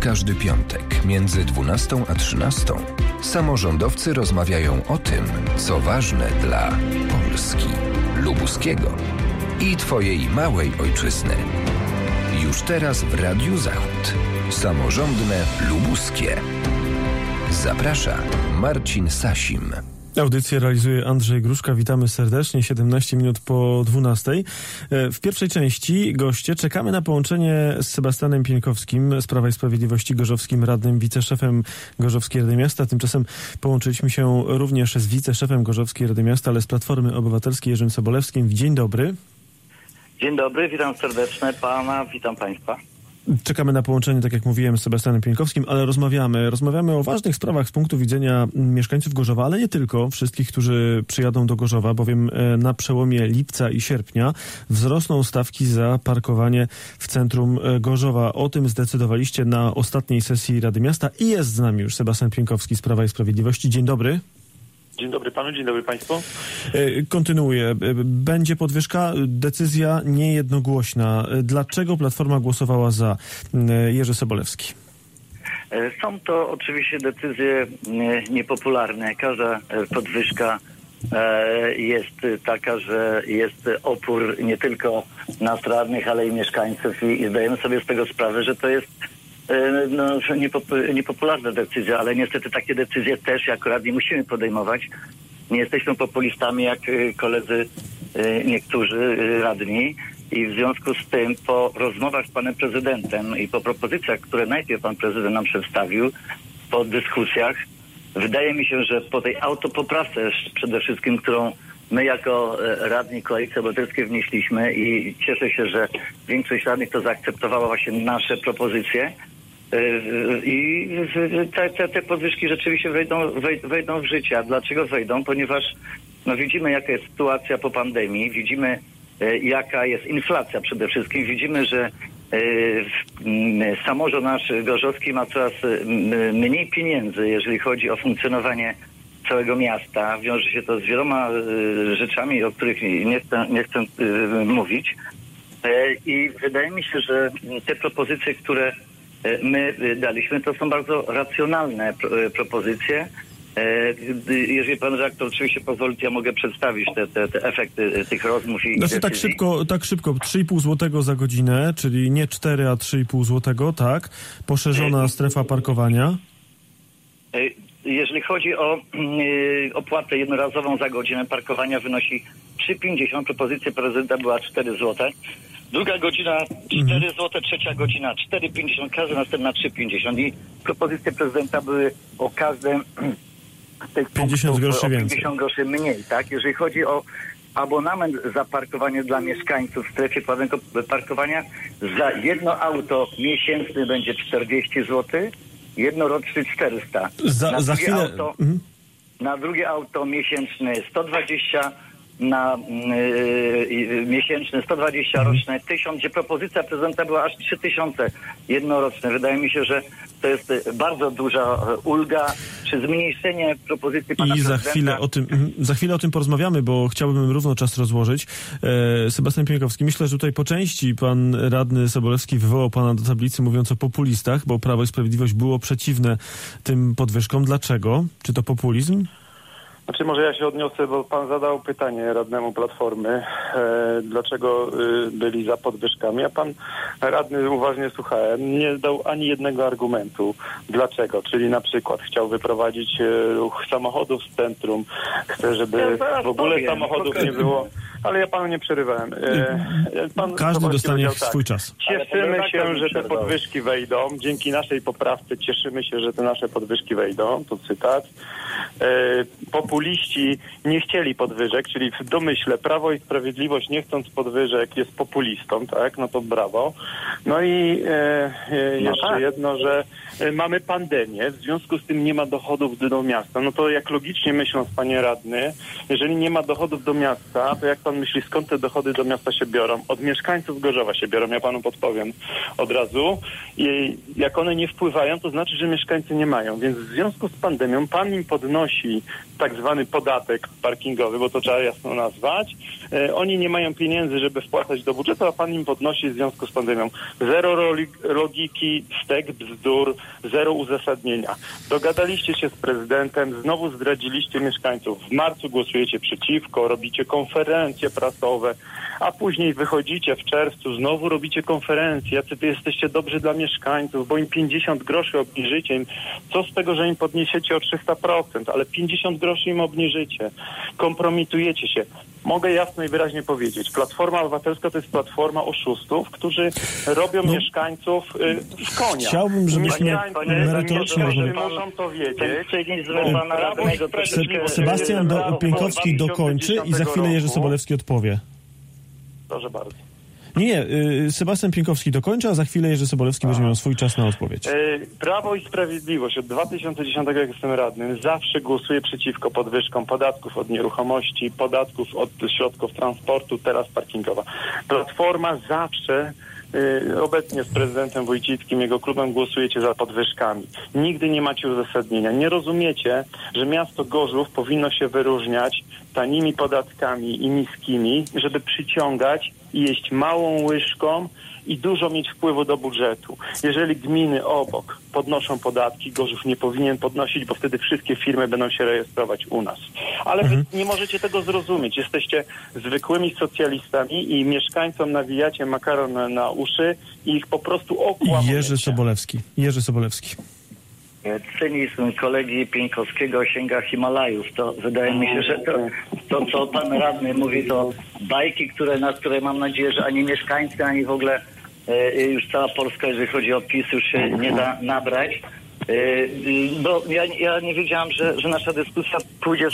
Każdy piątek między 12 a 13 samorządowcy rozmawiają o tym, co ważne dla Polski, lubuskiego i Twojej małej ojczyzny. Już teraz w Radiu Zachód. Samorządne lubuskie. Zaprasza Marcin Sasim. Audycję realizuje Andrzej Gruszka. Witamy serdecznie. 17 minut po 12. W pierwszej części goście czekamy na połączenie z Sebastianem Pieńkowskim z Prawa i Sprawiedliwości, gorzowskim radnym, wiceszefem Gorzowskiej Rady Miasta. Tymczasem połączyliśmy się również z wiceszefem Gorzowskiej Rady Miasta, ale z Platformy Obywatelskiej, Jerzym Sobolewskim. Dzień dobry. Dzień dobry, witam serdecznie pana, witam państwa. Czekamy na połączenie, tak jak mówiłem, z Sebastianem Pieńkowskim, ale rozmawiamy o ważnych sprawach z punktu widzenia mieszkańców Gorzowa, ale nie tylko, wszystkich, którzy przyjadą do Gorzowa, bowiem na przełomie lipca i sierpnia wzrosną stawki za parkowanie w centrum Gorzowa. O tym zdecydowaliście na ostatniej sesji Rady Miasta i jest z nami już Sebastian Pieńkowski z Prawa i Sprawiedliwości. Dzień dobry. Dzień dobry panu, dzień dobry państwu. Kontynuuję. Będzie podwyżka, decyzja niejednogłośna. Dlaczego Platforma głosowała za? Jerzy Sobolewski. Są to oczywiście decyzje niepopularne. Każda podwyżka jest taka, że jest opór nie tylko nas radnych, ale i mieszkańców i zdajemy sobie z tego sprawę, że to jest niepopularna decyzja, ale niestety takie decyzje też jako radni musimy podejmować. Nie jesteśmy populistami jak koledzy niektórzy radni i w związku z tym po rozmowach z panem prezydentem i po propozycjach, które najpierw pan prezydent nam przedstawił, po dyskusjach, wydaje mi się, że po tej autopoprawce przede wszystkim, którą my jako radni Koalicji Obywatelskiej wnieśliśmy i cieszę się, że większość radnych to zaakceptowała właśnie nasze propozycje i te podwyżki rzeczywiście wejdą w życie. A dlaczego wejdą? Ponieważ widzimy, jaka jest sytuacja po pandemii, widzimy, jaka jest inflacja przede wszystkim, widzimy, że samorząd nasz gorzowski ma coraz mniej pieniędzy, jeżeli chodzi o funkcjonowanie całego miasta. Wiąże się to z wieloma rzeczami, o których nie chcę mówić. I wydaje mi się, że te propozycje, które my daliśmy, to są bardzo racjonalne propozycje. Jeżeli pan redaktor oczywiście pozwoli, to ja mogę przedstawić te efekty tych rozmów i decyzji. Tak szybko. 3,5 zł za godzinę, czyli nie 4, a 3,5 zł, tak? Poszerzona strefa parkowania. Jeżeli chodzi o opłatę jednorazową za godzinę parkowania, wynosi 3,50. Propozycja prezydenta była 4 zł. Druga godzina 4 zł, trzecia godzina 4,50, każda następna 3,50. I propozycje prezydenta były o każdym z tych 50 groszy więcej. 50 groszy mniej, tak? Jeżeli chodzi o abonament za parkowanie dla mieszkańców w strefie płatnego parkowania, za jedno auto miesięczny będzie 40 zł, jednoroczny 400. Za chwilę. Na drugie auto miesięczny 120, na miesięczny 120, roczne 1000, gdzie propozycja prezydenta była aż 3000 jednoroczne. Wydaje mi się, że to jest bardzo duża ulga, czy zmniejszenie propozycji pana prezydenta. Za chwilę o tym porozmawiamy, bo chciałbym równo czas rozłożyć. Sebastian Pieńkowski, myślę, że tutaj po części pan radny Sobolewski wywołał pana do tablicy, mówiąc o populistach, bo Prawo i Sprawiedliwość było przeciwne tym podwyżkom. Dlaczego? Czy to populizm? Znaczy może ja się odniosę, bo pan zadał pytanie radnemu Platformy, dlaczego byli za podwyżkami, a pan radny, uważnie słuchałem, nie dał ani jednego argumentu. Dlaczego? Czyli na przykład chciał wyprowadzić ruch samochodów z centrum, chce, żeby w ogóle samochodów nie było, ale ja panu nie przerywałem. Każdy dostanie swój czas. Cieszymy się, że te podwyżki wejdą. Dzięki naszej poprawce cieszymy się, że te nasze podwyżki wejdą. To cytat. Populiści nie chcieli podwyżek, czyli w domyśle Prawo i Sprawiedliwość, nie chcąc podwyżek, jest populistą, tak? No to brawo. No i jeszcze jedno, że mamy pandemię, w związku z tym nie ma dochodów do miasta. No to jak logicznie myśląc, panie radny, jeżeli nie ma dochodów do miasta, to jak pan myśli, skąd te dochody do miasta się biorą? Od mieszkańców Gorzowa się biorą, ja panu podpowiem od razu. I jak one nie wpływają, to znaczy, że mieszkańcy nie mają. Więc w związku z pandemią pan im podnosi tak zwany podatek parkingowy, bo to trzeba jasno nazwać. Oni nie mają pieniędzy, żeby wpłacać do budżetu, a pan im podnosi w związku z pandemią. Zero logiki, stek bzdur, zero uzasadnienia. Dogadaliście się z prezydentem, znowu zdradziliście mieszkańców. W marcu głosujecie przeciwko, robicie konferencje prasowe, a później wychodzicie w czerwcu, znowu robicie konferencje, jacy wy jesteście dobrzy dla mieszkańców, bo im 50 groszy obniżycie. Co z tego, że im podniesiecie o 300%, ale 50 groszy im obniżycie. Kompromitujecie się. Mogę jasno i wyraźnie powiedzieć, Platforma Obywatelska to jest platforma oszustów, którzy robią mieszkańców w konia. Chciałbym, żebyśmy merytorycznie muszą to wiedzieć. Sebastian Pieńkowski dokończy i za chwilę Jerzy Sobolewski odpowie. Proszę bardzo. Nie, Sebastian Pieńkowski dokończy, a za chwilę Jerzy Sobolewski będzie miał swój czas na odpowiedź. Prawo i Sprawiedliwość od 2010, jak jestem radnym, zawsze głosuje przeciwko podwyżkom podatków od nieruchomości, podatków od środków transportu, teraz parkingowa. Platforma zawsze, obecnie z prezydentem Wójcickim, jego klubem, głosujecie za podwyżkami. Nigdy nie macie uzasadnienia. Nie rozumiecie, że miasto Gorzów powinno się wyróżniać tanimi podatkami i niskimi, żeby przyciągać i jeść małą łyżką i dużo mieć wpływu do budżetu. Jeżeli gminy obok podnoszą podatki, Gorzów nie powinien podnosić, bo wtedy wszystkie firmy będą się rejestrować u nas. Ale wy nie możecie tego zrozumieć. Jesteście zwykłymi socjalistami i mieszkańcom nawijacie makaron na uszy i ich po prostu okłamujecie. Jerzy Sobolewski. Cynizm kolegi Pieńkowskiego sięga Himalajów. To wydaje mi się, że to co pan radny mówi, to bajki, na które mam nadzieję, że ani mieszkańcy, ani w ogóle już cała Polska, jeżeli chodzi o PiS, już się nie da nabrać. Bo ja nie wiedziałam, że nasza dyskusja pójdzie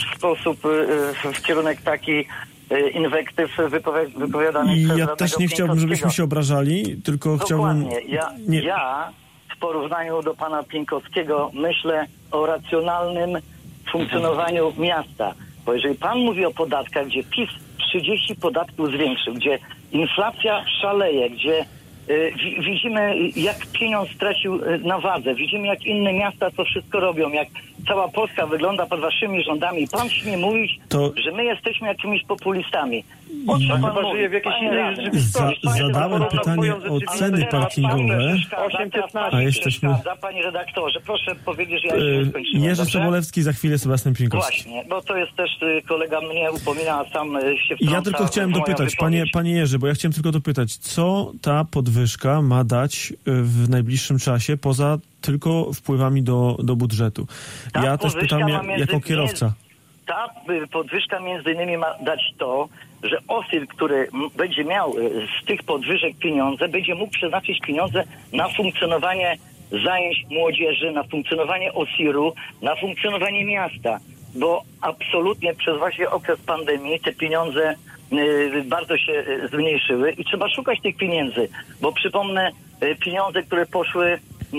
w kierunek taki inwektyw wypowiadanych przez ja też nie chciałbym, żebyśmy się obrażali, tylko Dokładnie. chciałbym... Ja w porównaniu do pana Pieńkowskiego myślę o racjonalnym funkcjonowaniu miasta. Bo jeżeli pan mówi o podatkach, gdzie PiS 30 podatków zwiększył, gdzie inflacja szaleje, gdzie widzimy, jak pieniądz stracił na wadze, widzimy, jak inne miasta to wszystko robią, jak cała Polska wygląda pod waszymi rządami. Pan śmie mówić, że my jesteśmy jakimiś populistami. Pan żyje w jakiejś innej rzeczywistości. Zadałem pytanie o ceny parkingowe. 8:15. A jesteśmy... Panie redaktorze, proszę powiedzieć, że ja jeszcze nie skończyłem. Jerzy Sobolewski, za chwilę Sebastian Pieńkowski. Właśnie, bo to jest też kolega mnie upomina, a sam się wtrąca. Ja tylko chciałem dopytać, panie Jerzy, bo ja chciałem tylko dopytać, co ta podwyżka ma dać w najbliższym czasie poza tylko wpływami do budżetu? Ja też pytam jako kierowca. Ta podwyżka między innymi ma dać to, że OSIR, który będzie miał z tych podwyżek pieniądze, będzie mógł przeznaczyć pieniądze na funkcjonowanie zajęć młodzieży, na funkcjonowanie OSIR-u, na funkcjonowanie miasta. Bo absolutnie przez właśnie okres pandemii te pieniądze bardzo się zmniejszyły i trzeba szukać tych pieniędzy. Bo przypomnę, pieniądze, które poszły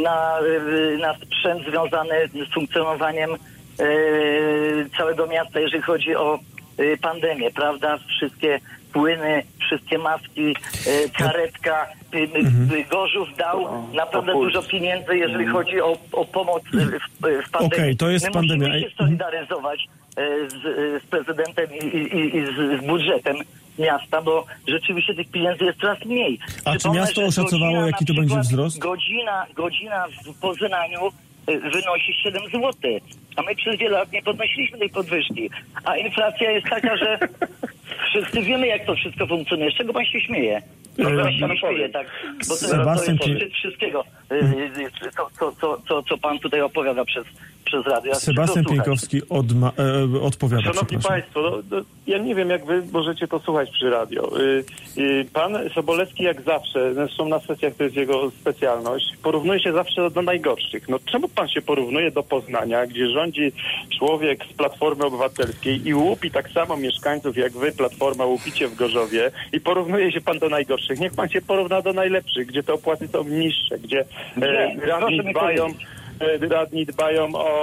na sprzęt związany z funkcjonowaniem całego miasta, jeżeli chodzi o pandemię, prawda? Wszystkie płyny, wszystkie maski, karetka. Gorzów dał naprawdę dużo pieniędzy, jeżeli chodzi o pomoc w pandemii. Okej, to jest pandemia. Musimy się solidaryzować z prezydentem i z budżetem miasta, bo rzeczywiście tych pieniędzy jest coraz mniej. A czy miasto oszacowało, jaki to będzie wzrost? Godzina w Poznaniu wynosi 7 zł. A my przez wiele lat nie podnosiliśmy tej podwyżki. A inflacja jest taka, że wszyscy wiemy, jak to wszystko funkcjonuje. Z czego pan się śmieje? Pan się nie śmieje, tak? Bo to jest szczyt wszystkiego, co pan tutaj opowiada przez radio. Sebastian Pieńkowski odpowiada. Szanowni Państwo, ja nie wiem, jak wy możecie to słuchać przy radio. Pan Sobolewski, jak zawsze, zresztą na sesjach to jest jego specjalność, porównuje się zawsze do najgorszych. No czemu pan się porównuje do Poznania, gdzie rządzi człowiek z Platformy Obywatelskiej i łupi tak samo mieszkańców, jak wy, Platforma, łupicie w Gorzowie i porównuje się pan do najgorszych. Niech pan się porówna do najlepszych, gdzie te opłaty są niższe, gdzie radni dbają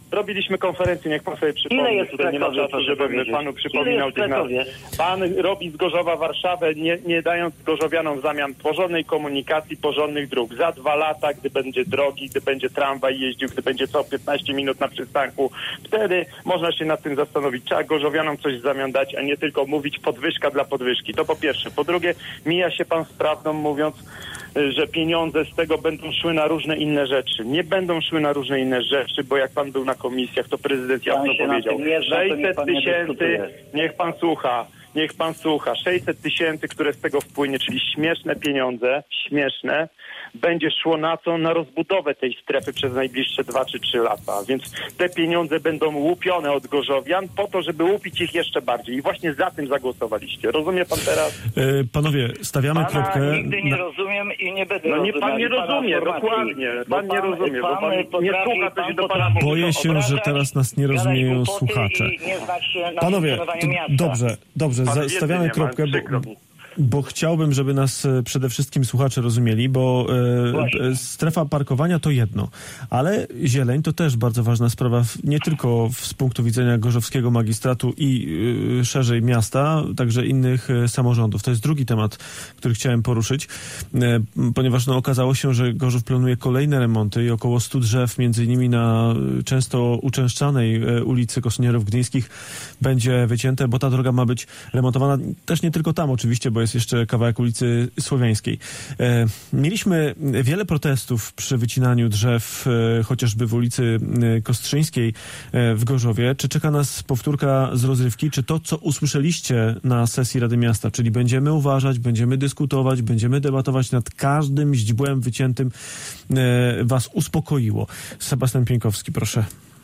Robiliśmy konferencję, niech pan sobie przypomni. Ile jest w nie ma Krakowie, czasu, żebym powiedzieć? panu przypominał tych nazw. Pan robi z Gorzowa Warszawę, nie dając gorzowianom w zamian porządnej komunikacji, porządnych dróg. Za 2 lata, gdy będzie drogi, gdy będzie tramwaj jeździł, gdy będzie co 15 minut na przystanku, wtedy można się nad tym zastanowić. Trzeba gorzowianom coś w zamian dać, a nie tylko mówić podwyżka dla podwyżki. To po pierwsze. Po drugie, mija się pan z prawdą, mówiąc, że pieniądze z tego będą szły na różne inne rzeczy. Nie będą szły na różne inne rzeczy, bo jak pan był na komisjach, to prezydent jasno powiedział. 600 tysięcy, niech pan słucha, 600 tysięcy, które z tego wpłynie, czyli śmieszne pieniądze, będzie szło na co? Na rozbudowę tej strefy przez najbliższe 2 czy 3 lata. Więc te pieniądze będą łupione od gorzowian po to, żeby łupić ich jeszcze bardziej. I właśnie za tym zagłosowaliście. Rozumie pan teraz? Panowie, stawiamy kropkę. Nigdy nie rozumiem i nie będę rozumiał. Nie, pan nie rozumie, dokładnie. Pan nie rozumie, bo pan nie słucha, co się do pana mówi. Boję się, że teraz nas nie rozumieją słuchacze. Panowie, dobrze, stawiamy kropkę, bo chciałbym, żeby nas przede wszystkim słuchacze rozumieli, bo strefa parkowania to jedno, ale zieleń to też bardzo ważna sprawa, nie tylko z punktu widzenia gorzowskiego magistratu i szerzej miasta, także innych samorządów. To jest drugi temat, który chciałem poruszyć, ponieważ okazało się, że Gorzów planuje kolejne remonty i około 100 drzew, między innymi na często uczęszczanej ulicy Kosynierów Gdyńskich będzie wycięte, bo ta droga ma być remontowana też nie tylko tam oczywiście, bo jest jeszcze kawałek ulicy Słowiańskiej. Mieliśmy wiele protestów przy wycinaniu drzew, chociażby w ulicy Kostrzyńskiej w Gorzowie. Czy czeka nas powtórka z rozrywki? Czy to, co usłyszeliście na sesji Rady Miasta, czyli będziemy uważać, będziemy dyskutować, będziemy debatować nad każdym źdźbłem wyciętym, was uspokoiło? Sebastian Pieńkowski, proszę.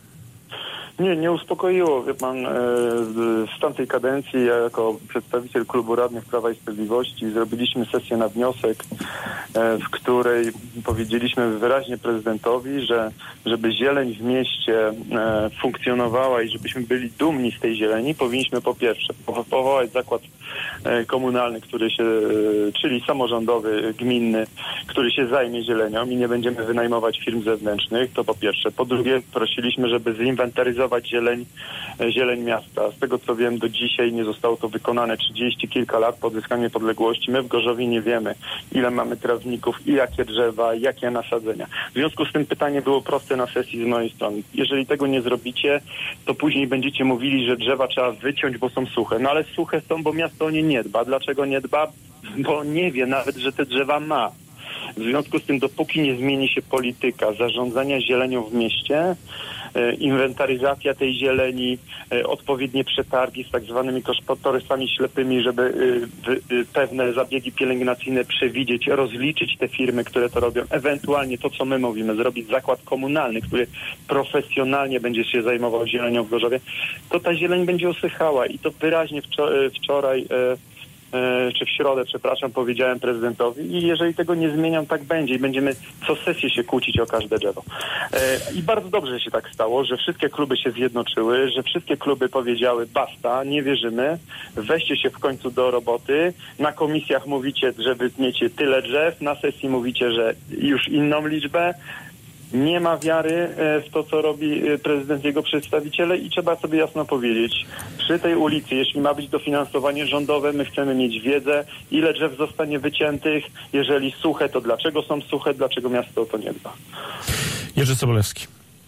Nie uspokoiło. Wie pan, z tamtej kadencji ja jako przedstawiciel Klubu Radnych Prawa i Sprawiedliwości zrobiliśmy sesję na wniosek, w której powiedzieliśmy wyraźnie prezydentowi, że żeby zieleń w mieście funkcjonowała i żebyśmy byli dumni z tej zieleni, powinniśmy po pierwsze powołać zakład komunalny, czyli samorządowy, gminny, który się zajmie zielenią i nie będziemy wynajmować firm zewnętrznych, to po pierwsze. Po drugie, prosiliśmy, żeby zinwentaryzować zieleń miasta. Z tego co wiem, do dzisiaj nie zostało to wykonane. 30 kilka lat po odzyskaniu niepodległości. My w Gorzowie nie wiemy, ile mamy trawników i jakie drzewa, jakie nasadzenia. W związku z tym pytanie było proste na sesji z mojej strony. Jeżeli tego nie zrobicie, to później będziecie mówili, że drzewa trzeba wyciąć, bo są suche. No ale suche są, bo miasto o nie nie dba. Dlaczego nie dba? Bo nie wie nawet, że te drzewa ma. W związku z tym, dopóki nie zmieni się polityka zarządzania zielenią w mieście, inwentaryzacja tej zieleni, odpowiednie przetargi z tak zwanymi kosztorysami ślepymi, żeby pewne zabiegi pielęgnacyjne przewidzieć, rozliczyć te firmy, które to robią, ewentualnie to, co my mówimy, zrobić zakład komunalny, który profesjonalnie będzie się zajmował zielenią w Gorzowie, to ta zieleń będzie usychała i to wyraźnie wczoraj czy w środę, powiedziałem prezydentowi i jeżeli tego nie zmieniam, tak będzie i będziemy co sesję się kłócić o każde drzewo. I bardzo dobrze się tak stało, że wszystkie kluby się zjednoczyły, że wszystkie kluby powiedziały basta, nie wierzymy, weźcie się w końcu do roboty, na komisjach mówicie, że wytniecie tyle drzew, na sesji mówicie, że już inną liczbę. Nie ma wiary w to, co robi prezydent i jego przedstawiciele i trzeba sobie jasno powiedzieć, przy tej ulicy, jeśli ma być dofinansowanie rządowe, my chcemy mieć wiedzę, ile drzew zostanie wyciętych, jeżeli suche, to dlaczego są suche, dlaczego miasto o to nie dba. Jerzy Sobolewski.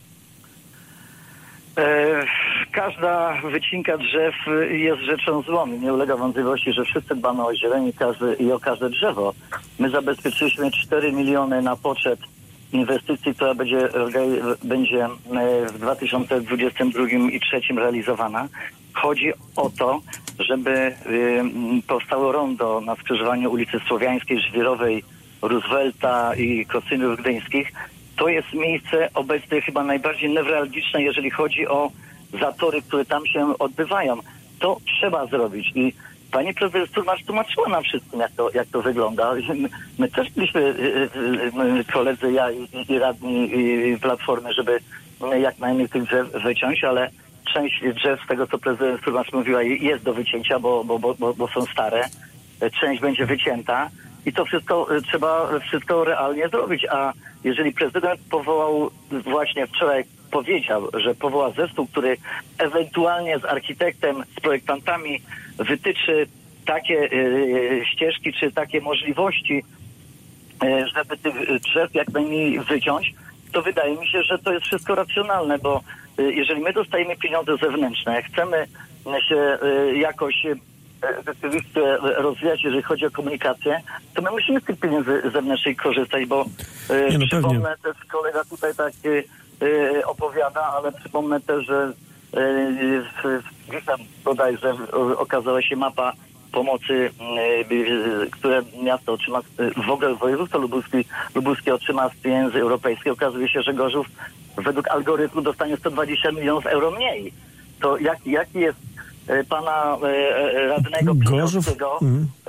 Każda wycinka drzew jest rzeczą złą. Nie ulega wątpliwości, że wszyscy dbamy o zieleń i o każde drzewo. My zabezpieczyliśmy 4 miliony na poczet inwestycji, która będzie w 2022 i 2023 realizowana. Chodzi o to, żeby powstało rondo na skrzyżowaniu ulicy Słowiańskiej, Żwirowej, Roosevelta i Kosynów Gdyńskich. To jest miejsce obecnie chyba najbardziej newralgiczne, jeżeli chodzi o zatory, które tam się odbywają. To trzeba zrobić i pani prezes tłumaczyła nam wszystkim, jak to wygląda. My też byliśmy koledzy, ja i radni i Platformy, żeby jak najmniej tych drzew wyciąć, ale część drzew, z tego co prezes Turmacz mówiła, jest do wycięcia, bo są stare. Część będzie wycięta i to trzeba realnie zrobić. A jeżeli prezydent powołał właśnie wczoraj powiedział, że powoła zespół, który ewentualnie z architektem, z projektantami wytyczy takie ścieżki czy takie możliwości, żeby tych drzew jak najmniej wyciąć, to wydaje mi się, że to jest wszystko racjonalne, bo jeżeli my dostajemy pieniądze zewnętrzne, chcemy się jakoś rzeczywiście rozwijać, jeżeli chodzi o komunikację, to my musimy z tych pieniędzy zewnętrznych korzystać, bo przypomnę też, kolega tutaj tak opowiada, ale przypomnę też, że bodajże okazała się mapa pomocy, które miasto otrzyma, w ogóle województwo lubuskie otrzyma z pieniędzy europejskich. Okazuje się, że Gorzów według algorytmu dostanie 120 milionów euro mniej. To jaki jest pana radnego Pińkowskiego,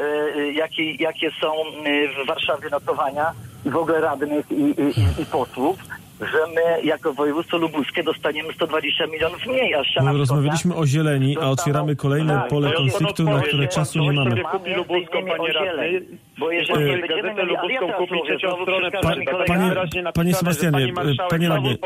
jakie są w Warszawie notowania i w ogóle radnych i posłów, że my jako województwo lubuskie dostaniemy 120 milionów mniej, a ściana My rozmawialiśmy o zieleni, a otwieramy kolejne pole konfliktu, na które czasu nie mamy. Kupi lubuską, panie radny. Bo jeżeli nie będziemy mieli, ale ja teraz mówię, znowu przeszkadza mi kolega. Panie Sebastianie, panie radny,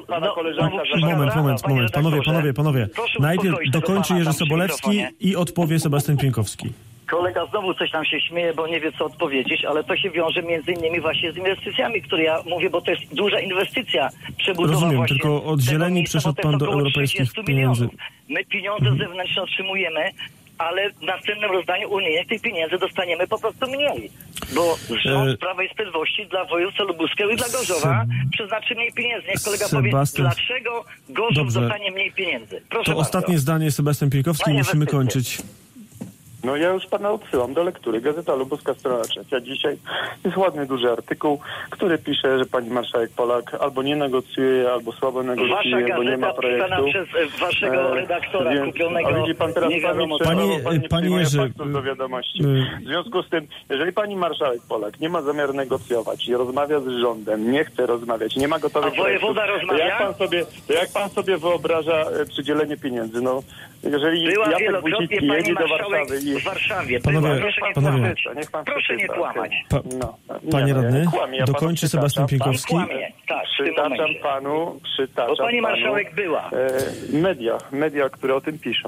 moment, panowie. Najpierw dokończy Jerzy Sobolewski i odpowie Sebastian Pieńkowski. Kolega znowu coś nam się śmieje, bo nie wie, co odpowiedzieć, ale to się wiąże między innymi właśnie z inwestycjami, które ja mówię, bo to jest duża inwestycja przebudowa. Rozumiem, tylko od zieleni przeszedł pan do europejskich pieniędzy. My pieniądze zewnętrzne otrzymujemy, ale w następnym rozdaniu unijnym tych pieniędzy dostaniemy po prostu mniej. Bo rząd Prawa i Sprawiedliwości dla województwa lubuskiego i dla Gorzowa przeznaczy mniej pieniędzy. Niech kolega powie, dlaczego Gorzów dostanie mniej pieniędzy. Proszę to bardzo. Ostatnie zdanie, Sebastian Pieńkowski, musimy kończyć. No ja już pana odsyłam do lektury. Gazeta Lubuska, strona 3. Dzisiaj jest ładny, duży artykuł, który pisze, że pani marszałek Polak albo nie negocjuje, albo słabo negocjuje, bo nie ma projektu. Przez waszego redaktora kupionego. A widzi pan teraz, Panie Jerzy, do wiadomości. W związku z tym, jeżeli pani marszałek Polak nie ma zamiaru negocjować i rozmawia z rządem, nie chce rozmawiać, nie ma gotowych projektów, to jak pan sobie wyobraża przydzielenie pieniędzy? No, jeżeli Jacek Wójcicki jedzie do Warszawy i... W Warszawie. Panowie, proszę nie kłamać. Panie radny, dokończy Sebastian Pieńkowski. Przytaczam panu. Bo pani marszałek była. Media, które o tym piszą.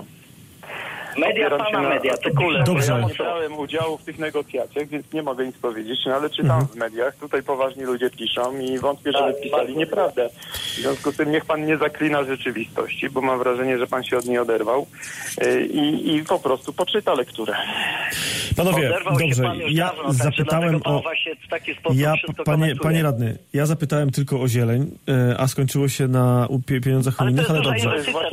Media. Dobrze. Ja nie brałem udziału w tych negocjacjach, więc nie mogę nic powiedzieć, no ale czytam w mediach, tutaj poważni ludzie piszą i wątpię, żeby pisali nieprawdę. W związku z tym niech pan nie zaklina rzeczywistości, bo mam wrażenie, że pan się od niej oderwał i po prostu poczyta lekturę. Panowie, dobrze, ja zapytałem o... Panie radny, ja zapytałem tylko o zieleń, a skończyło się na pieniądzach unijnych, ale dobrze.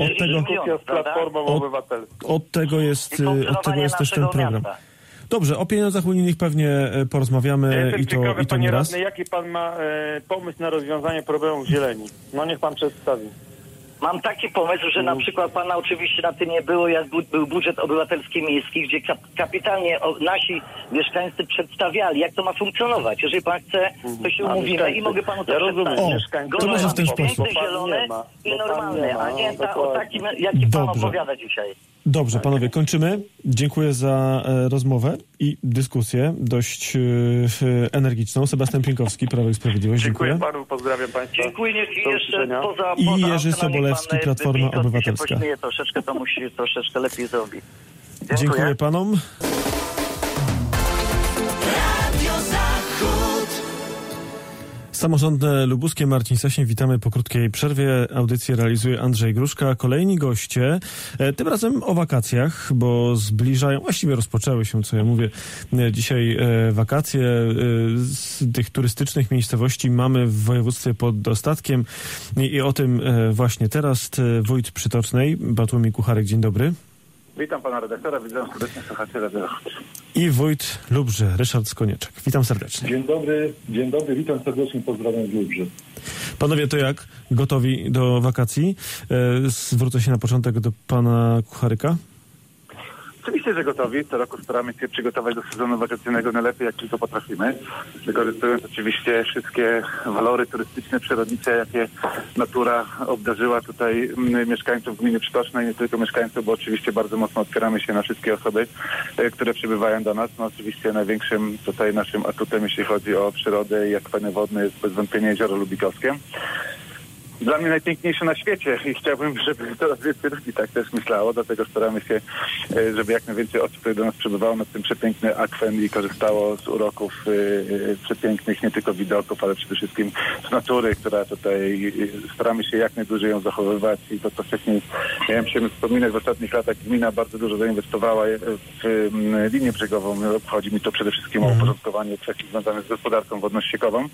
Od tego jest też ten program. Dobrze, o pieniądzach unijnych pewnie porozmawiamy i to nie raz. Radny, jaki pan ma pomysł na rozwiązanie problemu zieleni? No niech pan przedstawi. Mam taki pomysł, że na przykład pana oczywiście na tym nie było, jak był budżet obywatelski miejski, gdzie kapitalnie nasi mieszkańcy przedstawiali, jak to ma funkcjonować. Jeżeli pan chce, to się umówimy i mogę panu to przedstawić. To może w ten sposób. Zielone i normalne, a nie o takim, jaki pan opowiada dzisiaj. Dobrze, panowie, kończymy. Dziękuję za rozmowę i dyskusję dość energiczną. Sebastian Pieńkowski, Prawo i Sprawiedliwość. Dziękuję panu, pozdrawiam państwa. Dziękuję jeszcze poza I Jerzy Sobolewski, Platforma Obywatelska. Się pośmieje troszeczkę, to musi troszeczkę lepiej zrobić. Dziękuję panom. Samorządne lubuskie, Marcin Sasin, witamy po krótkiej przerwie. Audycję realizuje Andrzej Gruszka. Kolejni goście, tym razem o wakacjach, bo zbliżają, właściwie rozpoczęły się, co ja mówię, dzisiaj wakacje. Z tych turystycznych miejscowości mamy w województwie poddostatkiem i o tym właśnie teraz wójt Przytocznej, Bartłomiej Kucharek. Dzień dobry. Witam pana redaktora, witam serdecznie słuchaczy Radia Zachód. I wójt Lubrze, Ryszard Skonieczek. Witam serdecznie. Dzień dobry, witam serdecznie, pozdrawiam z Lubrze. Panowie, to jak? Gotowi do wakacji? Zwrócę się na początek do pana Kucharyka. Oczywiście, że gotowi. Co roku staramy się przygotować do sezonu wakacyjnego najlepiej, jak tylko potrafimy. Wykorzystując oczywiście wszystkie walory turystyczne, przyrodnicze, jakie natura obdarzyła tutaj mieszkańców gminy Przytocznej, nie tylko mieszkańców, bo oczywiście bardzo mocno otwieramy się na wszystkie osoby, które przybywają do nas. No oczywiście największym tutaj naszym atutem, jeśli chodzi o przyrodę i akweny wodne, jest bez wątpienia jezioro Lubikowskie. dla mnie najpiękniejsze na świecie i chciałbym, żeby coraz więcej ludzi tak też myślało, dlatego staramy się, żeby jak najwięcej osób, które do nas przybywało na tym przepiękny akwen i korzystało z uroków przepięknych, nie tylko widoków, ale przede wszystkim z natury, która tutaj staramy się jak najdłużej ją zachowywać i to, co wcześniej miałem się wspominać, w ostatnich latach gmina bardzo dużo zainwestowała w linię brzegową. Chodzi mi to przede wszystkim o uporządkowanie kwestii związanych z gospodarką wodno-ściekową,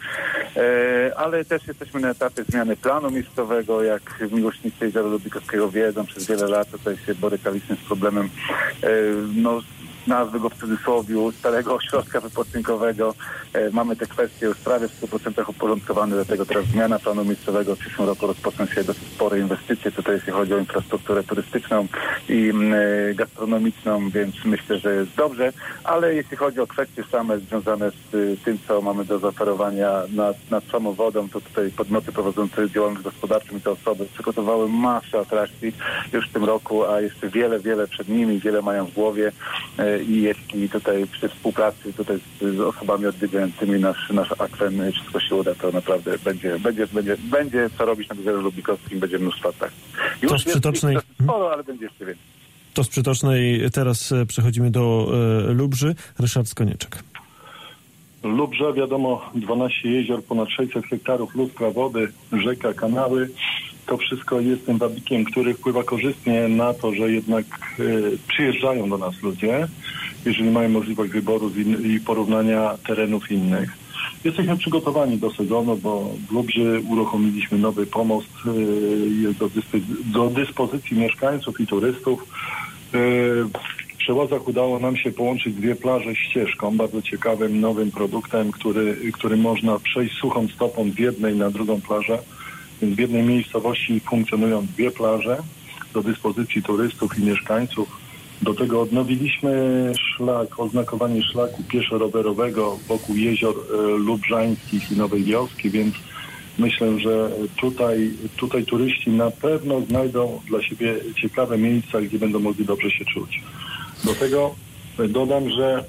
ale też jesteśmy na etapie zmiany planu miejscowego, jak miłośnicy Jeziora Lubikowskiego wiedzą, przez wiele lat tutaj się borykaliśmy z problemem nazwy go w cudzysłowie, starego ośrodka wypoczynkowego. Mamy te kwestie już prawie w 100% uporządkowane, dlatego teraz zmiana planu miejscowego. W przyszłym roku rozpoczną się dosyć spore inwestycje tutaj, jeśli chodzi o infrastrukturę turystyczną i gastronomiczną, więc myślę, że jest dobrze, ale jeśli chodzi o kwestie same związane z tym, co mamy do zaoferowania nad samą wodą, to tutaj podmioty prowadzące działalność gospodarczą i te osoby przygotowały masę atrakcji już w tym roku, a jeszcze wiele przed nimi, wiele mają w głowie. I jeśli tutaj przy współpracy tutaj z osobami odwiedzającymi nasz akwen wszystko się uda, to naprawdę będzie co robić na Jeziorze Lubikowskim, będzie mnóstwo atrakcji. Już to z przytocznej... jest sporo, ale będzie jeszcze więcej. To z przytocznej teraz przechodzimy do Lubrzy. Ryszard Skonieczek. Lubrza, wiadomo, 12 jezior, ponad 600 hektarów lustwa wody, rzeka, kanały. To wszystko jest tym wabikiem, który wpływa korzystnie na to, że jednak przyjeżdżają do nas ludzie, jeżeli mają możliwość wyboru i porównania terenów innych. Jesteśmy przygotowani do sezonu, bo w Lubrzy uruchomiliśmy nowy pomost, jest do dyspozycji mieszkańców i turystów. W Przełazach udało nam się połączyć dwie plaże ścieżką, bardzo ciekawym, nowym produktem, który można przejść suchą stopą z jednej na drugą plażę. Więc w jednej miejscowości funkcjonują dwie plaże do dyspozycji turystów i mieszkańców. Do tego odnowiliśmy oznakowanie szlaku pieszo-rowerowego wokół jezior lubrzańskich i Nowej Wioski, więc myślę, że tutaj turyści na pewno znajdą dla siebie ciekawe miejsca, gdzie będą mogli dobrze się czuć. Do tego dodam, że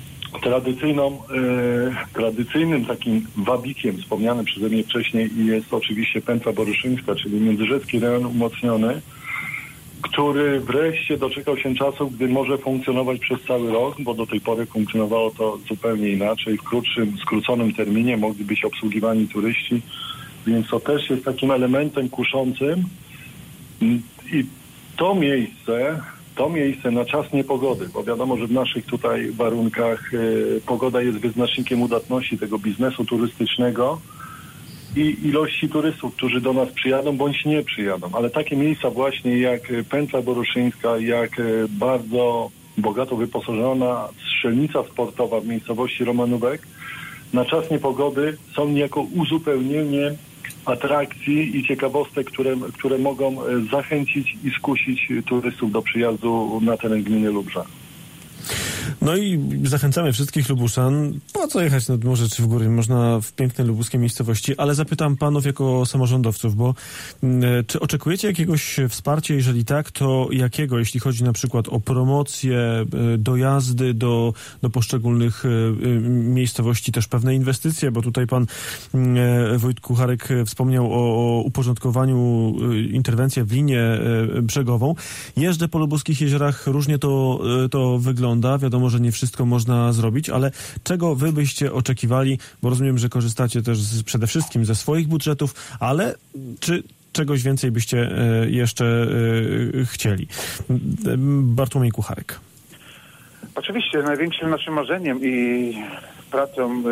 tradycyjnym takim wabikiem wspomnianym przeze mnie wcześniej jest oczywiście Pętla Boryszyńska, czyli międzyrzecki rejon umocniony, który wreszcie doczekał się czasu, gdy może funkcjonować przez cały rok, bo do tej pory funkcjonowało to zupełnie inaczej. W skróconym terminie mogli być obsługiwani turyści, więc to też jest takim elementem kuszącym. I to miejsce na czas niepogody, bo wiadomo, że w naszych tutaj warunkach pogoda jest wyznacznikiem udatności tego biznesu turystycznego i ilości turystów, którzy do nas przyjadą bądź nie przyjadą. Ale takie miejsca właśnie jak Pętla Boryszyńska, jak bardzo bogato wyposażona strzelnica sportowa w miejscowości Romanówek, na czas niepogody są niejako uzupełnienie atrakcji i ciekawostek, które mogą zachęcić i skusić turystów do przyjazdu na teren gminy Lubrza. No i zachęcamy wszystkich Lubuszan. Po co jechać nad morze czy w góry? Można w piękne lubuskie miejscowości, ale zapytam panów jako samorządowców, bo czy oczekujecie jakiegoś wsparcia? Jeżeli tak, to jakiego? Jeśli chodzi na przykład o promocję, dojazdy do poszczególnych miejscowości, też pewne inwestycje, bo tutaj pan Wojt Kucharek wspomniał o uporządkowaniu, interwencji w linię brzegową. Jeżdżę po lubuskich jeziorach, różnie to wygląda. Wiadomo, że nie wszystko można zrobić, ale czego wy byście oczekiwali? Bo rozumiem, że korzystacie też przede wszystkim ze swoich budżetów, ale czy czegoś więcej byście jeszcze chcieli? Bartłomiej Kucharek. Oczywiście największym naszym marzeniem i pracą,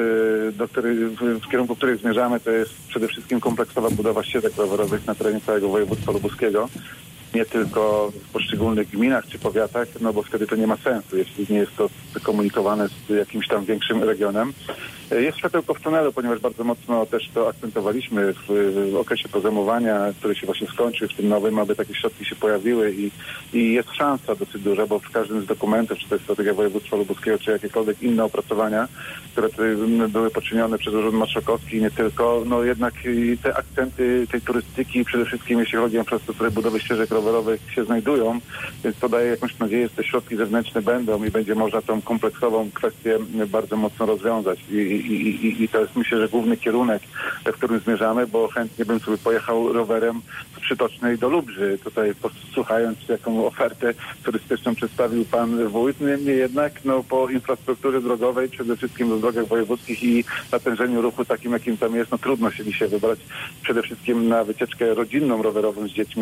w kierunku której zmierzamy, to jest przede wszystkim kompleksowa budowa ścieżek rowerowych na terenie całego województwa lubuskiego. Nie tylko w poszczególnych gminach czy powiatach, no bo wtedy to nie ma sensu, jeśli nie jest to komunikowane z jakimś tam większym regionem. Jest światełko w tunelu, ponieważ bardzo mocno też to akcentowaliśmy w okresie programowania, który się właśnie skończył, w tym nowym, aby takie środki się pojawiły i jest szansa dosyć duża, bo w każdym z dokumentów, czy to jest strategia województwa lubuskiego, czy jakiekolwiek inne opracowania, które były poczynione przez Urząd Marszałkowski i nie tylko, no jednak te akcenty tej turystyki, przede wszystkim jeśli chodzi o infrastrukturę budowy ścieżek rowerowych się znajdują, więc to daje jakąś nadzieję, że te środki zewnętrzne będą i będzie można tą kompleksową kwestię bardzo mocno rozwiązać i i to jest, myślę, że główny kierunek, w którym zmierzamy, bo chętnie bym sobie pojechał rowerem z Przytocznej do Lubrzy. Tutaj słuchając, jaką ofertę turystyczną przedstawił pan wójt, niemniej jednak po infrastrukturze drogowej, przede wszystkim w drogach wojewódzkich i natężeniu ruchu takim, jakim tam jest, trudno się dzisiaj wybrać przede wszystkim na wycieczkę rodzinną rowerową z dziećmi,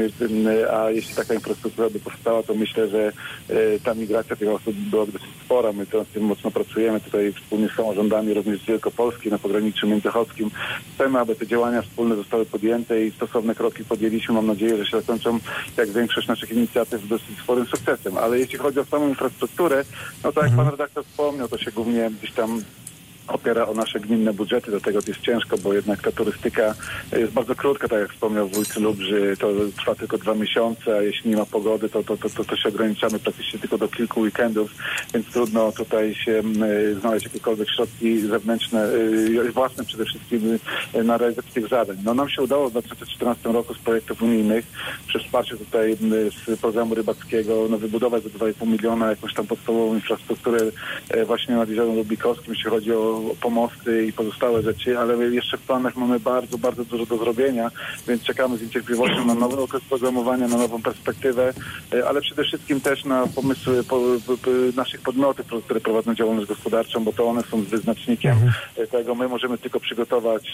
a jeśli taka infrastruktura by powstała, to myślę, że ta migracja tych osób byłaby dosyć spora. My to z tym mocno pracujemy tutaj wspólnie z samorządami również z Wielkopolski na pograniczu międzychodzkim. Chcemy, aby te działania wspólne zostały podjęte i stosowne kroki podjęliśmy. Mam nadzieję, że się zakończą, jak większość naszych inicjatyw, dosyć sporym sukcesem. Ale jeśli chodzi o samą infrastrukturę, tak jak pan redaktor wspomniał, to się głównie gdzieś tam opiera o nasze gminne budżety, do tego to jest ciężko, bo jednak ta turystyka jest bardzo krótka, tak jak wspomniał wójt Lubrzy, to trwa tylko 2 miesiące, a jeśli nie ma pogody, to się ograniczamy praktycznie tylko do kilku weekendów, więc trudno tutaj się znaleźć jakiekolwiek środki zewnętrzne, własne przede wszystkim na realizację tych zadań. Nam się udało w 2014 roku z projektów unijnych, przy wsparciu tutaj z programu rybackiego, wybudować za 2,5 miliona jakąś tam podstawową infrastrukturę właśnie nad Jeziorem Lubikowskim, jeśli chodzi o pomosty i pozostałe rzeczy, ale jeszcze w planach mamy bardzo, bardzo dużo do zrobienia, więc czekamy z niecierpliwością na nowy okres programowania, na nową perspektywę, ale przede wszystkim też na pomysły naszych podmiotów, które prowadzą działalność gospodarczą, bo to one są wyznacznikiem tego. My możemy tylko przygotować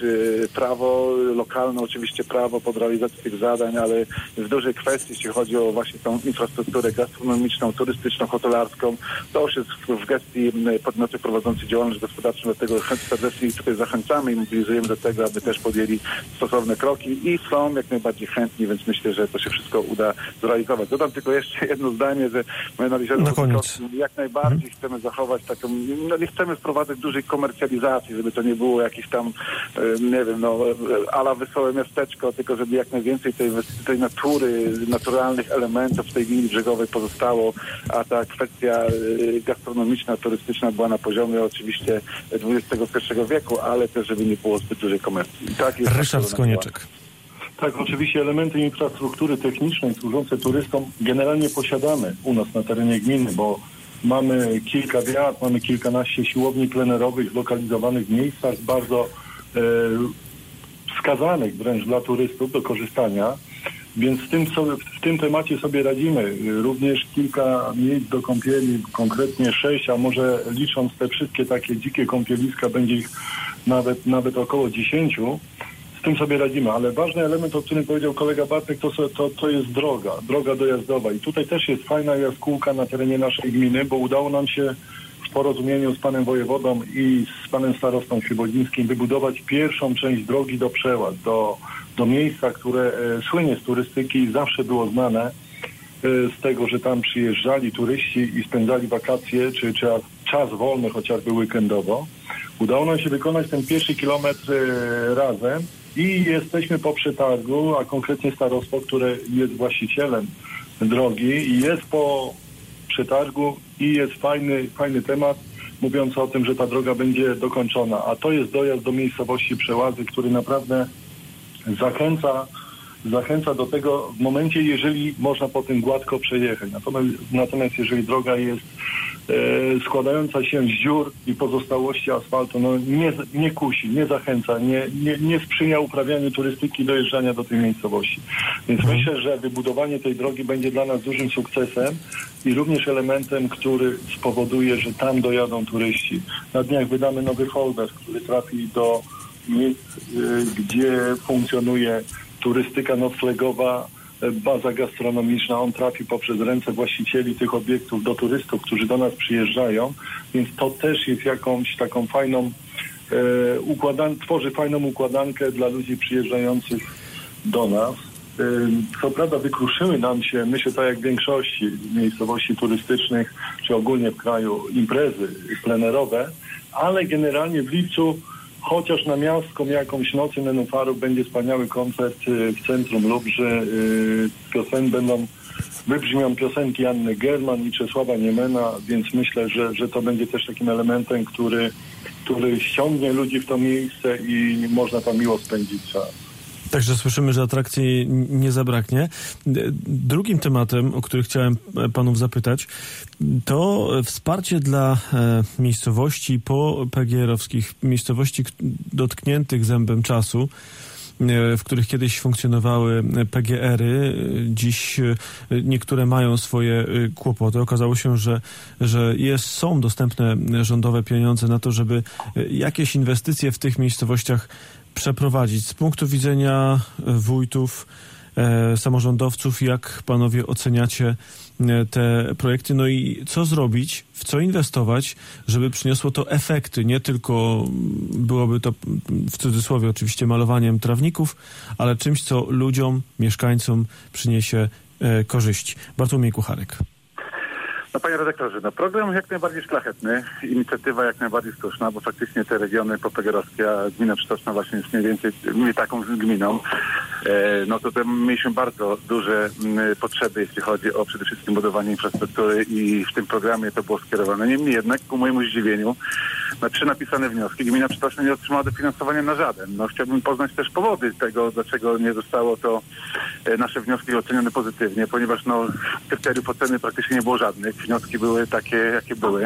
prawo lokalne, oczywiście prawo pod realizację tych zadań, ale w dużej kwestii, jeśli chodzi o właśnie tą infrastrukturę gastronomiczną, turystyczną, hotelarską, to już jest w gestii podmiotów prowadzących działalność gospodarczą. Dlatego serdecznie ich tutaj zachęcamy i mobilizujemy do tego, aby też podjęli stosowne kroki i są jak najbardziej chętni, więc myślę, że to się wszystko uda zrealizować. Dodam tylko jeszcze jedno zdanie, że my na Jeziorze Lubikowskim jak najbardziej chcemy zachować taką, nie chcemy wprowadzać dużej komercjalizacji, żeby to nie było jakieś tam, nie wiem, a la wesołe miasteczko, tylko żeby jak najwięcej tej natury, naturalnych elementów w tej linii brzegowej pozostało, a ta kwestia gastronomiczna, turystyczna była na poziomie oczywiście XXI wieku, ale też, żeby nie było zbyt dużej komercji. Tak jest. Ryszard Skonieczek. Tak, oczywiście elementy infrastruktury technicznej służące turystom generalnie posiadamy u nas na terenie gminy, bo mamy kilka wiat, mamy kilkanaście siłowni plenerowych zlokalizowanych w miejscach bardzo wskazanych wręcz dla turystów do korzystania. Więc w tym temacie sobie radzimy. Również kilka miejsc do kąpieli, konkretnie 6, a może licząc te wszystkie takie dzikie kąpieliska, będzie ich nawet około 10. Z tym sobie radzimy, ale ważny element, o którym powiedział kolega Bartek, to jest droga dojazdowa. I tutaj też jest fajna jaskółka na terenie naszej gminy, bo udało nam się w porozumieniu z panem wojewodą i z panem starostą świebodzińskim wybudować pierwszą część drogi do Przełaz, do miejsca, które słynie z turystyki i zawsze było znane z tego, że tam przyjeżdżali turyści i spędzali wakacje, czy czas wolny, chociażby weekendowo. Udało nam się wykonać ten pierwszy kilometr razem i jesteśmy po przetargu, a konkretnie starostwo, które jest właścicielem drogi i jest po przetargu i jest fajny temat mówiący o tym, że ta droga będzie dokończona, a to jest dojazd do miejscowości Przełazy, który naprawdę zachęca do tego w momencie, jeżeli można po tym gładko przejechać. Natomiast jeżeli droga jest składająca się z dziur i pozostałości asfaltu, nie kusi, nie zachęca, nie sprzyja uprawianiu turystyki, dojeżdżania do tej miejscowości. Więc myślę, że wybudowanie tej drogi będzie dla nas dużym sukcesem i również elementem, który spowoduje, że tam dojadą turyści. Na dniach wydamy nowy folder, który trafi do miejsc, gdzie funkcjonuje turystyka noclegowa, baza gastronomiczna. On trafi poprzez ręce właścicieli tych obiektów do turystów, którzy do nas przyjeżdżają, więc to też jest jakąś taką fajną tworzy fajną układankę dla ludzi przyjeżdżających do nas. Co prawda wykruszyły nam się, myślę, tak jak w większości miejscowości turystycznych, czy ogólnie w kraju, imprezy plenerowe, ale generalnie w lipcu chociaż na miastką jakąś nocy nenufarów będzie wspaniały koncert w centrum Lubrzy. Wybrzmią piosenki Anny German i Czesława Niemena, więc myślę, że to będzie też takim elementem, który ściągnie ludzi w to miejsce i można tam miło spędzić czas. Także słyszymy, że atrakcji nie zabraknie. Drugim tematem, o który chciałem panów zapytać, to wsparcie dla miejscowości po-PGR-owskich, miejscowości dotkniętych zębem czasu, w których kiedyś funkcjonowały PGR-y. Dziś niektóre mają swoje kłopoty. Okazało się, że są dostępne rządowe pieniądze na to, żeby jakieś inwestycje w tych miejscowościach przeprowadzić. Z punktu widzenia wójtów, samorządowców, jak panowie oceniacie te projekty? No i co zrobić, w co inwestować, żeby przyniosło to efekty? Nie tylko byłoby to, w cudzysłowie oczywiście, malowaniem trawników, ale czymś, co ludziom, mieszkańcom przyniesie korzyści. Bartłomiej Kucharek. No panie redaktorze, program jak najbardziej szlachetny, inicjatywa jak najbardziej słuszna, bo faktycznie te regiony popegerowskie, a gmina Przytoczna właśnie jest mniej więcej taką gminą, no to mieliśmy bardzo duże potrzeby, jeśli chodzi o przede wszystkim budowanie infrastruktury i w tym programie to było skierowane. Niemniej jednak, ku mojemu zdziwieniu, na 3 napisane wnioski gmina Przytoczna nie otrzymała dofinansowania na żaden. No chciałbym poznać też powody tego, dlaczego nie zostało to nasze wnioski ocenione pozytywnie, ponieważ kryteriów oceny praktycznie nie było żadnych. Wnioski były takie, jakie były.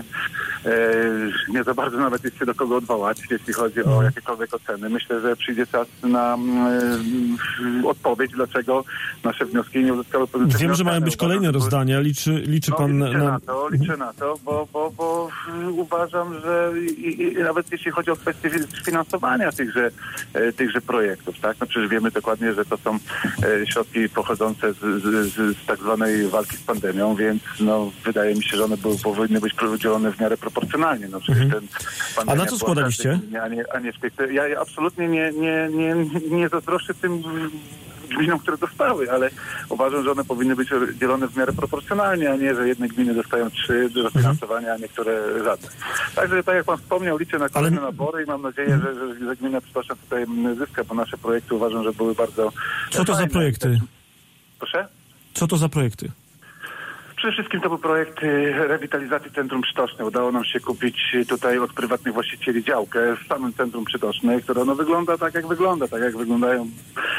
Nie za bardzo nawet jest się do kogo odwołać, jeśli chodzi o jakiekolwiek oceny. Myślę, że przyjdzie czas na odpowiedź, dlaczego nasze wnioski nie uzyskały pozytywnej Wiem, że mają być kolejne rozdania. Liczy pan Liczę na to, bo uważam, że i nawet jeśli chodzi o kwestię finansowania tychże projektów, tak? No przecież wiemy dokładnie, że to są środki pochodzące z tak zwanej walki z pandemią, więc wydaje mi się, że one powinny być podzielone w miarę proporcjonalnie. No przecież A na co składaliście? A nie w tych. Ja absolutnie nie zazdroszczę tym gminom, które dostały, ale uważam, że one powinny być dzielone w miarę proporcjonalnie, a nie, że jedne gminy dostają 3 dofinansowania, a niektóre żadne. Także tak jak pan wspomniał, liczę na kolejne nabory i mam nadzieję, że gmina Przytoczna tutaj zyska, bo nasze projekty uważam, że były bardzo... Co to za projekty? Proszę? Co to za projekty? Przede wszystkim to był projekt rewitalizacji Centrum Przytoczne. Udało nam się kupić tutaj od prywatnych właścicieli działkę w samym Centrum Przytoczne, która wygląda tak jak wyglądają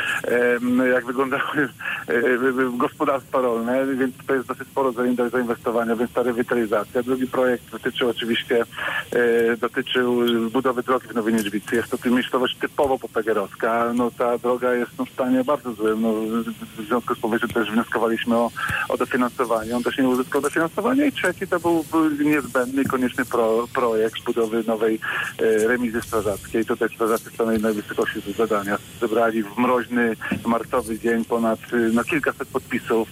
gospodarstwa rolne, więc to jest dosyć sporo zainwestowania, więc ta rewitalizacja. Drugi projekt dotyczył budowy drogi w Nowej Niedźwicy. Jest to miejscowość typowo popegerowska. Ta droga jest w stanie bardzo złym. W związku z powyższym też wnioskowaliśmy o dofinansowanie. On też nie uzyskał dofinansowania. I trzeci to był niezbędny i konieczny projekt budowy nowej remizy strażackiej. Tutaj strażacy stanęli na wysokości zadania. Zebrali w mroźny, marcowy dzień ponad kilkaset podpisów.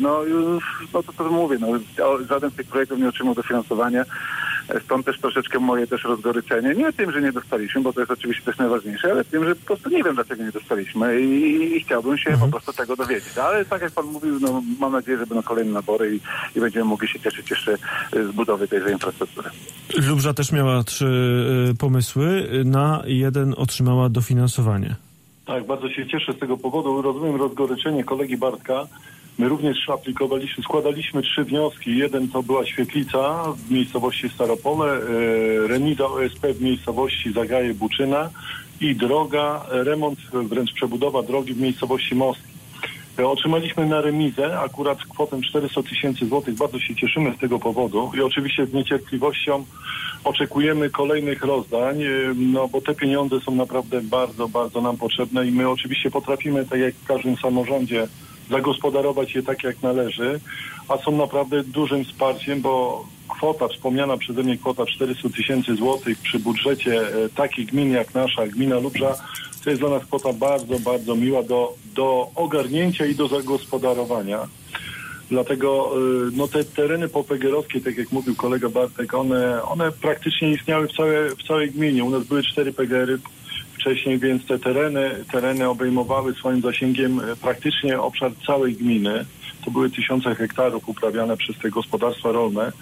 To mówię. Żaden z tych projektów nie otrzymał dofinansowania. Stąd też troszeczkę moje też rozgoryczenie. Nie tym, że nie dostaliśmy, bo to jest oczywiście też najważniejsze, ale tym, że po prostu nie wiem, dlaczego nie dostaliśmy i chciałbym się po prostu tego dowiedzieć. Ale tak jak pan mówił, mam nadzieję, że będą kolejne nabory i będziemy mogli się cieszyć jeszcze z budowy tejże infrastruktury. Lubrza też miała 3 pomysły. Na jeden otrzymała dofinansowanie. Tak, bardzo się cieszę z tego powodu. Rozumiem rozgoryczenie kolegi Bartka. My również składaliśmy 3 wnioski. Jeden to była świetlica w miejscowości Staropole, remiza OSP w miejscowości Zagaje Buczyna i droga, remont, wręcz przebudowa drogi w miejscowości Mostki. Otrzymaliśmy na remizę akurat kwotę 400 000 złotych. Bardzo się cieszymy z tego powodu i oczywiście z niecierpliwością oczekujemy kolejnych rozdań, bo te pieniądze są naprawdę bardzo, bardzo nam potrzebne i my oczywiście potrafimy, tak jak w każdym samorządzie, zagospodarować je tak jak należy, a są naprawdę dużym wsparciem, bo wspomniana przeze mnie kwota 400 000 złotych przy budżecie takiej gminy jak nasza, gmina Lubrza, to jest dla nas kwota bardzo, bardzo miła do ogarnięcia i do zagospodarowania. Dlatego te tereny popegerowskie, tak jak mówił kolega Bartek, one praktycznie istniały w całej gminie. U nas były 4 PGR-y wcześniej, więc te tereny obejmowały swoim zasięgiem praktycznie obszar całej gminy. To były 1000 hektarów uprawiane przez te gospodarstwa rolne.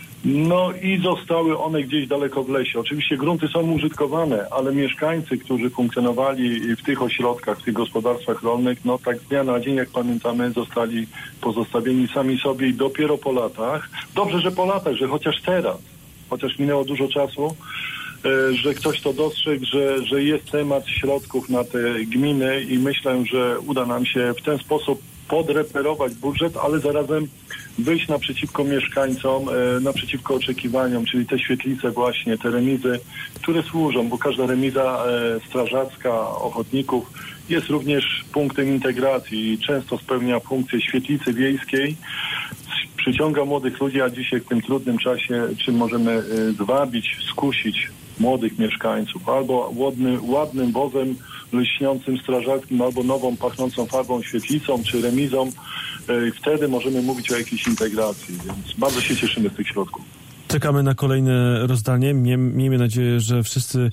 I zostały one gdzieś daleko w lesie. Oczywiście grunty są użytkowane, ale mieszkańcy, którzy funkcjonowali w tych ośrodkach, w tych gospodarstwach rolnych, tak z dnia na dzień, jak pamiętamy, zostali pozostawieni sami sobie i dopiero po latach. Dobrze, że po latach, że chociaż minęło dużo czasu, że ktoś to dostrzegł, że jest temat środków na te gminy i myślę, że uda nam się w ten sposób podreperować budżet, ale zarazem wyjść naprzeciwko mieszkańcom, naprzeciwko oczekiwaniom, czyli te świetlice właśnie, te remizy, które służą, bo każda remiza strażacka, ochotników jest również punktem integracji i często spełnia funkcję świetlicy wiejskiej, przyciąga młodych ludzi, a dzisiaj w tym trudnym czasie, czym możemy zwabić, skusić młodych mieszkańców, albo ładnym wozem lśniącym strażackim, albo nową, pachnącą farbą świetlicą, czy remizą. Wtedy możemy mówić o jakiejś integracji, więc bardzo się cieszymy z tych środków. Czekamy na kolejne rozdanie. Miejmy nadzieję, że wszyscy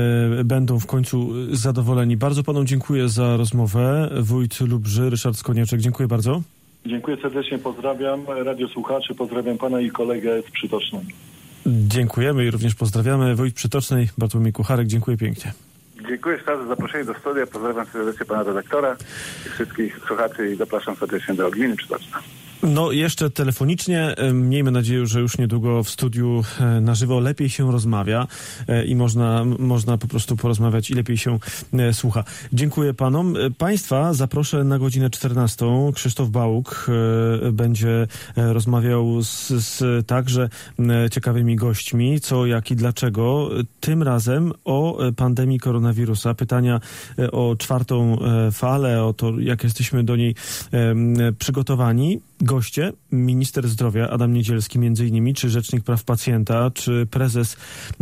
będą w końcu zadowoleni. Bardzo panom dziękuję za rozmowę. Wójt Lubrzy, Ryszard Skonieczek. Dziękuję bardzo. Dziękuję serdecznie, pozdrawiam radiosłuchaczy, pozdrawiam pana i kolegę z Przytocznej. Dziękujemy i również pozdrawiamy. Wójt Przytocznej, Bartłomiej Kucharek. Dziękuję pięknie. Dziękuję jeszcze raz za zaproszenie do studia. Pozdrawiam serdecznie pana redaktora i wszystkich słuchaczy i zapraszam serdecznie do gminy Przytoczna. No jeszcze telefonicznie. Miejmy nadzieję, że już niedługo w studiu na żywo lepiej się rozmawia i można po prostu porozmawiać i lepiej się słucha. Dziękuję panom. Państwa zaproszę na godzinę 14. Krzysztof Bałuk będzie rozmawiał z także ciekawymi gośćmi, co, jak i dlaczego. Tym razem o pandemii koronawirusa. Pytania o 4. falę, o to, jak jesteśmy do niej przygotowani. Goście, minister zdrowia Adam Niedzielski między innymi, czy rzecznik praw pacjenta, czy prezes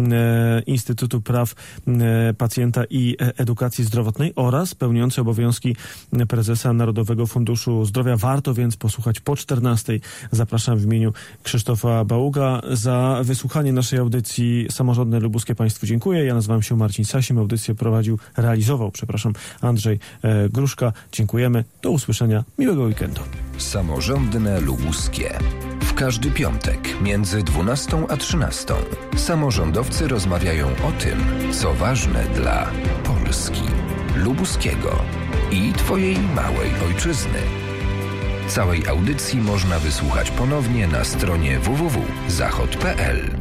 Instytutu Praw Pacjenta i Edukacji Zdrowotnej oraz pełniący obowiązki prezesa Narodowego Funduszu Zdrowia. Warto więc posłuchać po 14. Zapraszam w imieniu Krzysztofa Baługa. Za wysłuchanie naszej audycji Samorządne Lubuskie Państwu dziękuję. Ja nazywam się Marcin Sasim. Audycję realizował Andrzej Gruszka. Dziękujemy. Do usłyszenia. Miłego weekendu. Samorządne Lubuskie. W każdy piątek między 12 a 13 samorządowcy rozmawiają o tym, co ważne dla Polski, lubuskiego i Twojej małej ojczyzny. Całej audycji można wysłuchać ponownie na stronie www.zachod.pl.